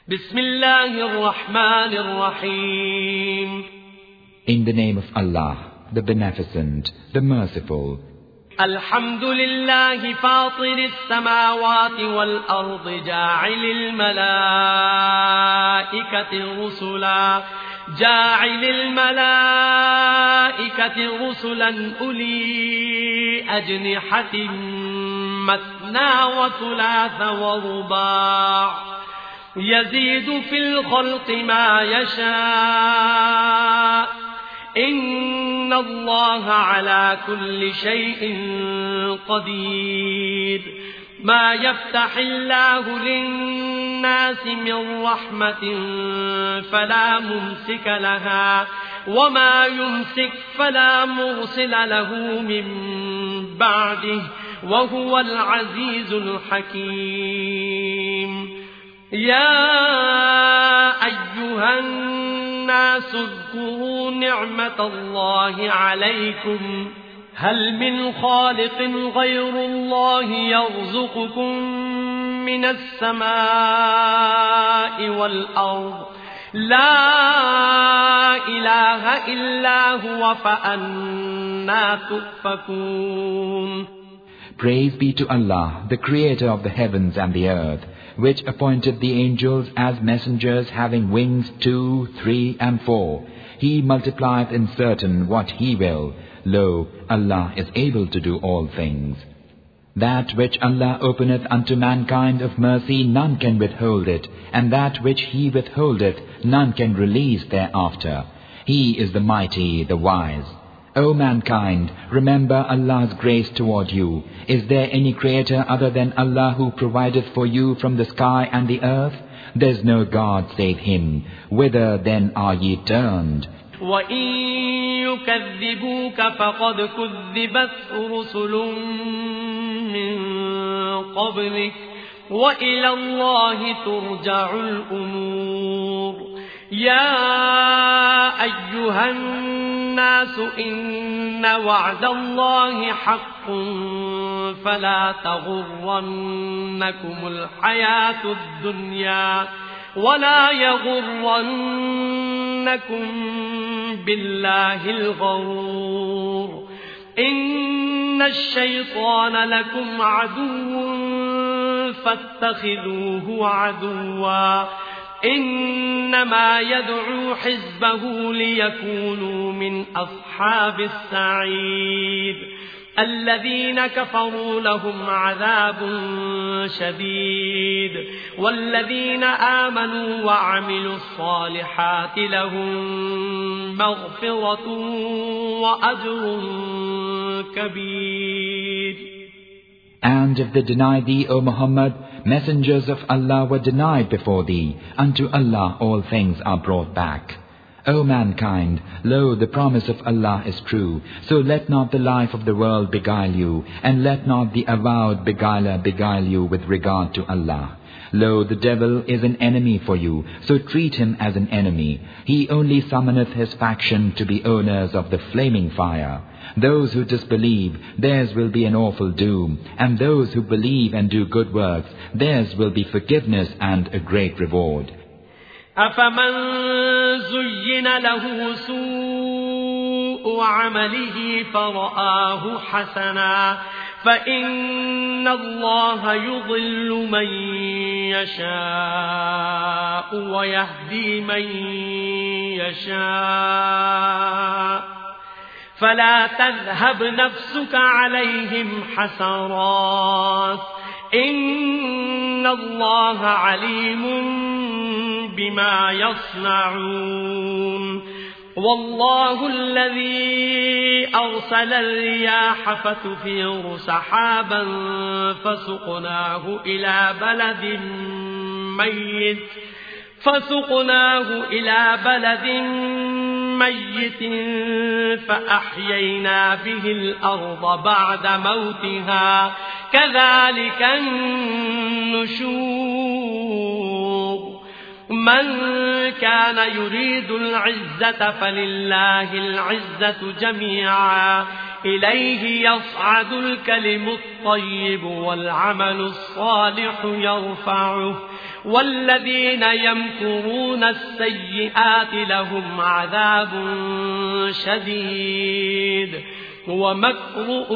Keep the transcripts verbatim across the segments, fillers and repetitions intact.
بسم الله الرحمن الرحيم. In the name of Allah, the Beneficent, the Merciful. الحمد لله فاطر السماوات والأرض جاعل الملائكة رسلا جاعل الملائكة رسلا أولي أجنحة مثنى وثلاث ورباع يزيد في الخلق ما يشاء إن الله على كل شيء قدير. ما يفتح الله للناس من رحمة فلا ممسك لها وما يمسك فلا مرسل له من بعده وهو العزيز الحكيم. يا أيها الناس اذكروا نعمة الله عليكم هل من خالق غير الله يرزقكم من السماء والأرض لا إله إلا هو فأنى تؤفكون. Praise be to Allah, the Creator of the heavens and the earth, which appointed the angels as messengers having wings two, three, and four. He multiplieth in certain what He will. Lo, Allah is able to do all things. That which Allah openeth unto mankind of mercy, none can withhold it, and that which He withholdeth, none can release thereafter. He is the mighty, the wise. O mankind, remember Allah's grace toward you. Is there any creator other than Allah who provideth for you from the sky and the earth? There is no God save Him. Whither then are ye turned? وَإِن يُكَذِّبُوكَ فَقَدْ كُذِّبَتْ رُسُلٌ مِّن قَبْلِكَ وَإِلَى اللَّهِ تُرْجَعُ الْأُمُورُ. يَا أَيُّهَا النَّاسُ إِنَّ وَعْدَ اللَّهِ حَقٌّ فَلَا تَغُرَّنَّكُمُ الْحَيَاةُ الدُّنْيَا وَلَا يَغُرَّنَّكُم بِاللَّهِ الْغَرُورُ. إِنَّ الشَّيْطَانَ لَكُمْ عَدُوٌّ فَاتَّخِذُوهُ عَدُوًّا إنما يدعو حزبه ليكونوا من أصحاب السعير. الذين كفروا لهم عذاب شديد والذين آمنوا وعملوا الصالحات لهم مغفرة وأجر كبير. And if they deny thee, O Muhammad, messengers of Allah were denied before thee. Unto Allah all things are brought back. O mankind, lo, the promise of Allah is true. So let not the life of the world beguile you, and let not the avowed beguiler beguile you with regard to Allah. Lo, the devil is an enemy for you, so treat him as an enemy. He only summoneth his faction to be owners of the flaming fire. Those who disbelieve, theirs will be an awful doom, and those who believe and do good works, theirs will be forgiveness and a great reward. أَفَمَنْ زُيِّنَ لَهُ سُوءُ عَمَلِهِ فَرَآهُ حَسَنًا فَإِنَّ اللَّهَ يُضِلُّ مَن يَشَاءُ وَيَهْدِي مَن يَشَاءُ فلا تذهب نفسك عليهم حسرات إن الله عليم بما يصنعون. والله الذي أرسل الرياح فتثير سحابا فسقناه إلى بلد ميت فسقناه إلى بلد ميت فأحيينا به الأرض بعد موتها كذلك النشور. من كان يريد العزة فلله العزة جميعا إليه يصعد الكلم الطيب والعمل الصالح يرفعه والذين يمكرون السيئات لهم عذاب شديد ومكر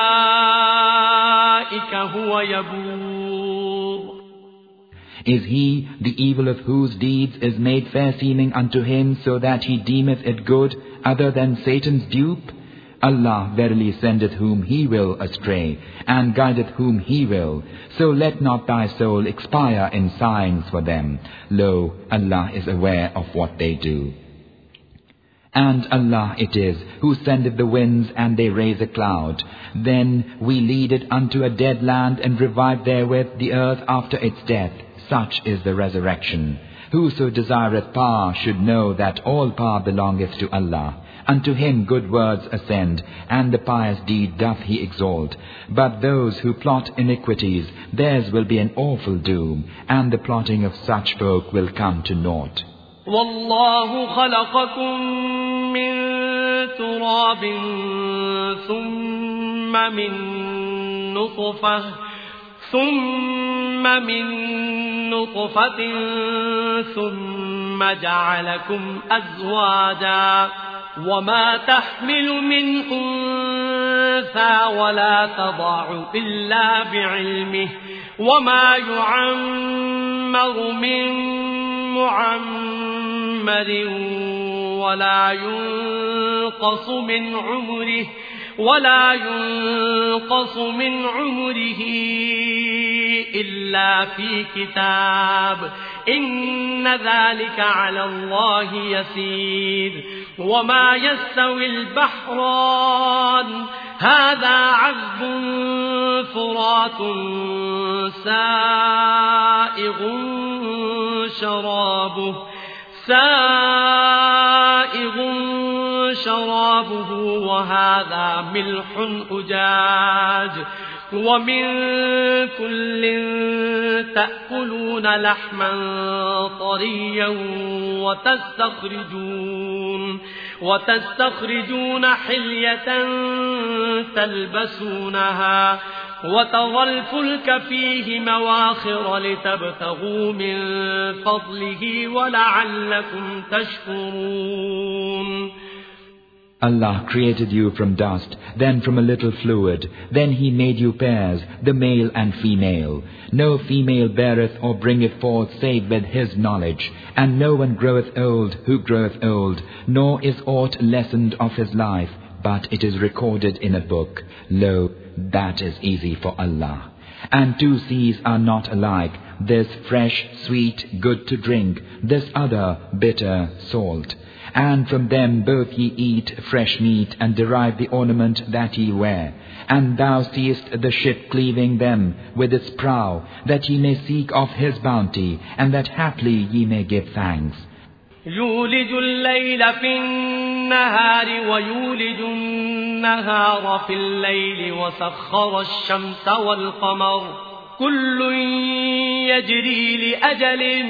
أولئك هو يبور. Is he, the evil of whose deeds is made fair seeming unto him, so that he deemeth it good, other than Satan's dupe? Allah verily sendeth whom He will astray, and guideth whom He will. So let not thy soul expire in sighings for them. Lo, Allah is aware of what they do. And Allah it is who sendeth the winds, and they raise a cloud. Then we lead it unto a dead land, and revive therewith the earth after its death. Such is the resurrection. Whoso desireth power should know that all power belongeth to Allah. Unto Him good words ascend, and the pious deed doth He exalt. But those who plot iniquities, theirs will be an awful doom, and the plotting of such folk will come to naught. والله خلقكم من تراب ثم من نطفة ثم من نطفة ثم جعلكم أزواجا وما تحمل من أنثى ولا تضع إلا بعلمه وما يعمر من معمر ولا ينقص من عمره ولا ينقص من عمره إلا في كتاب إن ذلك على الله يسير. وما يستوي البحران هذا عذب فرات سائغ شرابه سائغ شرابه وهذا ملح أجاج ومن كل تأكلون لحما طريا وتستخرجون وتستخرجون حلية تلبسونها وترى الفلك فيه مواخر لتبتغوا من فضله ولعلكم تشكرون. Allah created you from dust, then from a little fluid. Then He made you pairs, the male and female. No female beareth or bringeth forth save with His knowledge. And no one groweth old who groweth old, nor is aught lessened of his life, but it is recorded in a book. Lo, that is easy for Allah. And two seas are not alike, this fresh, sweet, good to drink, this other, bitter, salt. And from them both ye eat fresh meat, and derive the ornament that ye wear. And thou seest the ship cleaving them with its prow, that ye may seek of His bounty, and that haply ye may give thanks. يولج الليل في النهار ويولج النهار في الليل وسخر الشمس والقمر كل يجري لأجل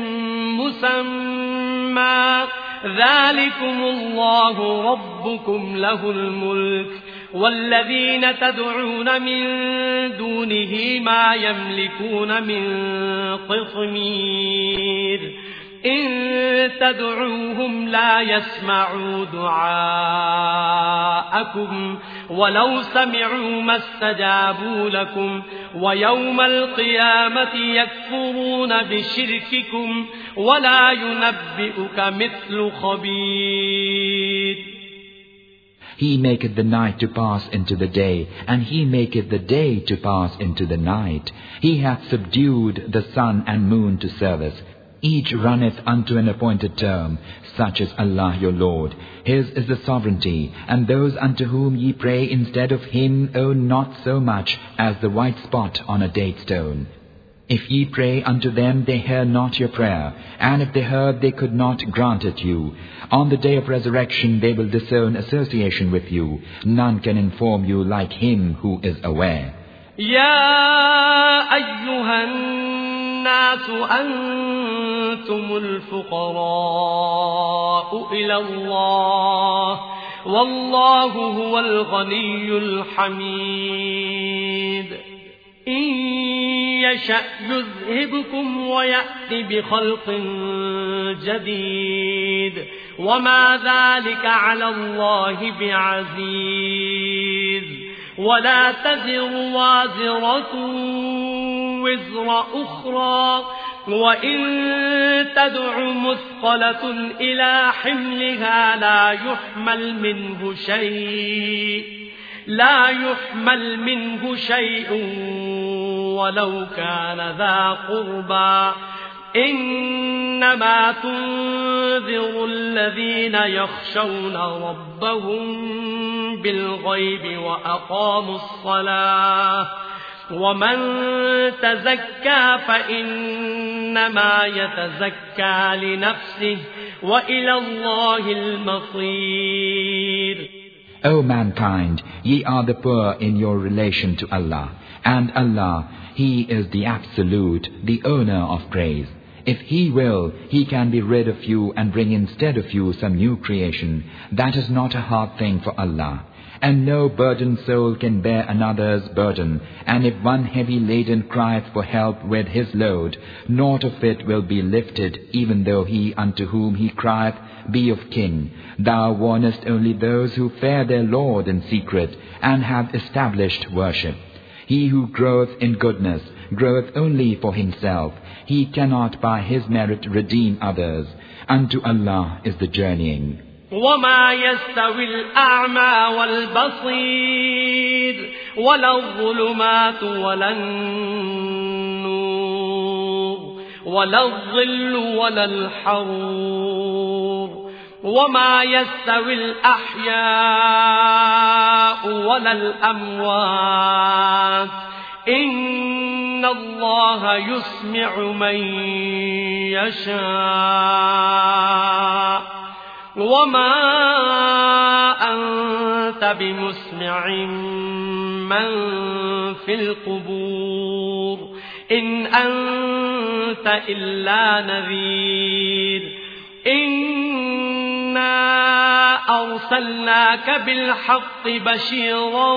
مسمى ذلكم الله ربكم له الملك والذين تدعون من دونه ما يملكون من قطمير إن تدعوهم لا يسمعوا دعاءكم ولو سمعوا ما استجابوا لكم ويوم القيامة يكفرون بشرككم ولا ينبئك مثل خبير. He maketh the night to pass into the day, and He maketh the day to pass into the night. He hath subdued the sun and moon to service. Each runneth unto an appointed term. Such is Allah your Lord. His is the sovereignty, and those unto whom ye pray instead of Him own not so much as the white spot on a date stone. If ye pray unto them, they hear not your prayer, and if they heard, they could not grant it you. On the day of resurrection they will disown association with you. None can inform you like Him who is aware. يا أيها الناس أنتم الفقراء إلى الله والله هو الغني الحميد إن يشأ يذهبكم ويأتي بخلق جديد وما ذلك على الله بعزيز ولا تزر وازرة وزر أخرى وإن تدع مثقلة إلى حملها لا يحمل منه شيء لا يحمل منه شيء ولو كان ذا قربى إنما تنذر الذين يخشون ربهم بالغيب وأقاموا الصلاة ومن تزكى فإنما يتزكى لنفسه وإلى الله المصير. O mankind, ye are the poor in your relation to Allah, and Allah, He is the Absolute, the owner of praise. If He will, He can be rid of you and bring instead of you some new creation. That is not a hard thing for Allah. And no burdened soul can bear another's burden. And if one heavy laden crieth for help with his load, naught of it will be lifted, even though he unto whom he crieth be of kin. Thou warnest only those who fear their Lord in secret, and have established worship. He who groweth in goodness, groweth only for himself. He cannot by his merit redeem others. Unto Allah is the journeying. وما يستوي الأعمى والبصير ولا الظلمات ولا النور ولا الظل ولا الحرور وما يستوي الأحياء ولا الأموات إن الله يسمع من يشاء وما أنت بمسمع من في القبور إن أنت إلا نذير إنا أرسلناك بالحق بشيرا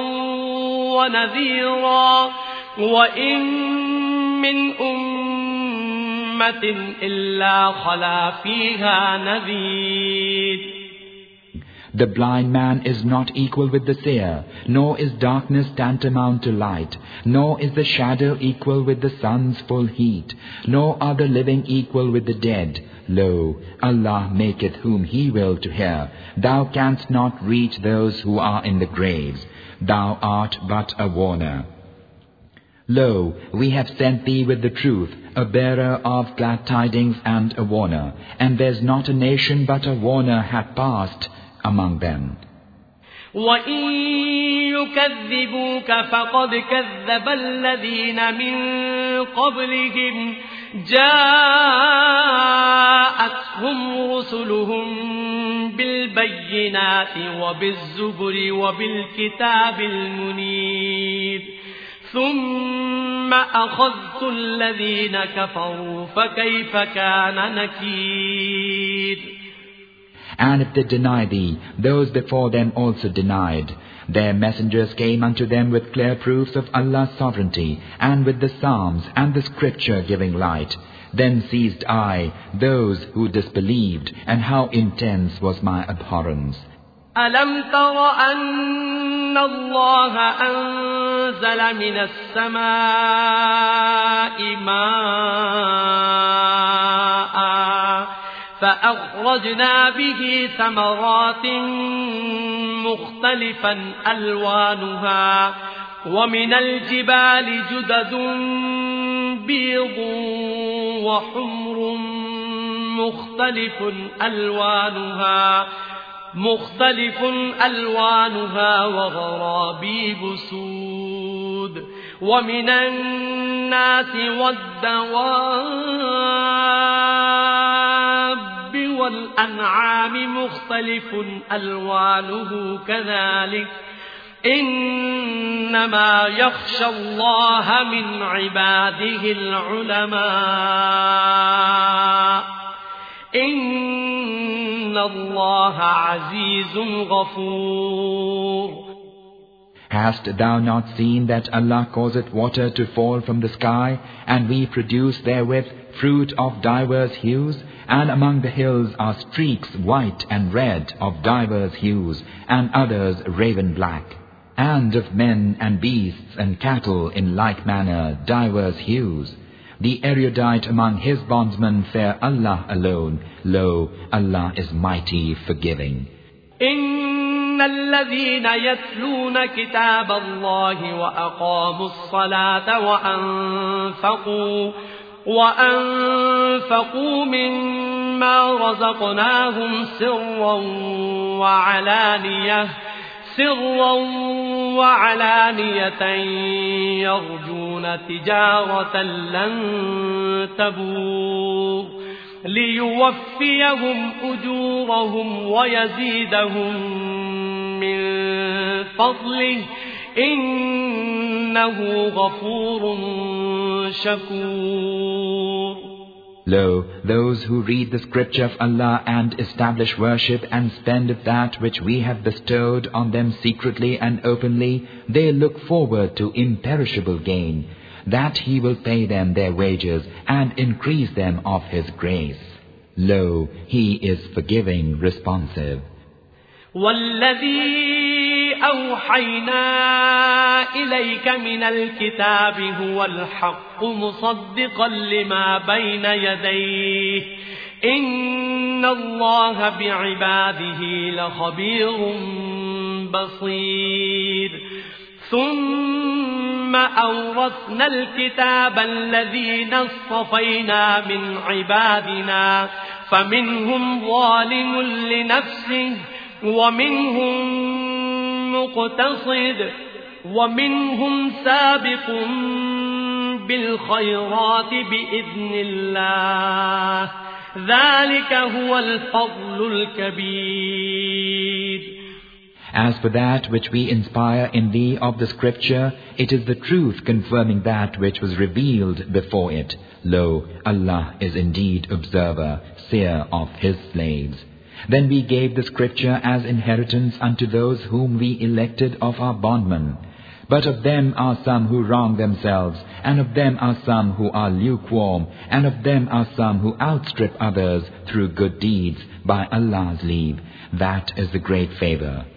ونذيرا وإن من أمة إلا خلا فيها نذير. The blind man is not equal with the seer, nor is darkness tantamount to light, nor is the shadow equal with the sun's full heat, nor are the living equal with the dead. Lo, Allah maketh whom He will to hear. Thou canst not reach those who are in the graves. Thou art but a warner. Lo, we have sent thee with the truth, a bearer of glad tidings and a warner, and there's not a nation but a warner hath passed among them. وَإِن يُكَذِّبُوكَ فَقَدْ كَذَّبَ الَّذِينَ مِن قَبْلِهِمْ جَاءَتْهُمْ رُسُلُهُم بِالْبَيِّنَاتِ وَبِالزُّبُرِ وَبِالْكِتَابِ الْمُنِيرِ ثُمَّ أَخَذْتُ الَّذِينَ كَفَرُوا فَكَيْفَ كَانَ نَكِيرِ. And if they deny thee, those before them also denied. Their messengers came unto them with clear proofs of Allah's sovereignty, and with the Psalms and the Scripture giving light. Then seized I those who disbelieved, and how intense was my abhorrence. أَلَمْ تَرَ أَنَّ اللَّهَ أَنزَلَ مِنَ السَّمَاءِ مَاءً فأخرجنا به ثمرات مختلفا ألوانها ومن الجبال جدد بيض وحمر مختلف ألوانها مختلف ألوانها وغرابيب سود ومن الناس والدواب والأنعام مختلف ألوانه كذلك إنما يخشى الله من عباده العلماء إن إِنَّ اللَّهَ عَزِيزٌ غَفُورٌ. Hast thou not seen that Allah causeth water to fall from the sky, and we produce therewith fruit of divers hues? And among the hills are streaks white and red of divers hues, and others raven black. And of men and beasts and cattle in like manner divers hues. The erudite among his bondsmen fear Allah alone. Lo, Allah is mighty forgiving. إن الذين يتلون كتاب الله وأقاموا الصلاة وأنفقوا وأنفقوا مما رزقناهم سرا وعلانية سرا وعلانية يرجون تجارة لن تبور ليوفيهم أجورهم ويزيدهم من فضله إنه غفور شكور. Lo, those who read the scripture of Allah and establish worship and spend of that which we have bestowed on them secretly and openly, they look forward to imperishable gain, that He will pay them their wages and increase them of His grace. Lo, He is forgiving, responsive. وَالَّذِي أَوْحَيْنَا إِلَيْكَ مِنَ الْكِتَابِ هُوَ الْحَقُّ مُصَدِّقًا لِمَا بَيْنَ يَدَيْهِ إِنَّ اللَّهَ بِعِبَادِهِ لَخَبِيرٌ بَصِيرٌ. ثُمَّ أَوْرَثْنَا الْكِتَابَ الَّذِينَ اصْطَفَيْنَا مِنْ عِبَادِنَا فَمِنْهُمْ ظَالِمٌ لِنَفْسِهِ وَمِنْهُمْ مُقْتَصِدٌ وَمِنْهُمْ سَابِقٌ بِالْخَيْرَاتِ بِإِذْنِ اللَّهِ ذَلِكَ هُوَ الْفَضْلُ الْكَبِيرُ. As for that which we inspire in thee of the scripture, it is the truth confirming that which was revealed before it. Lo, Allah is indeed observer, seer of His slaves. Then we gave the scripture as inheritance unto those whom we elected of our bondmen. But of them are some who wrong themselves, and of them are some who are lukewarm, and of them are some who outstrip others through good deeds by Allah's leave. That is the great favor.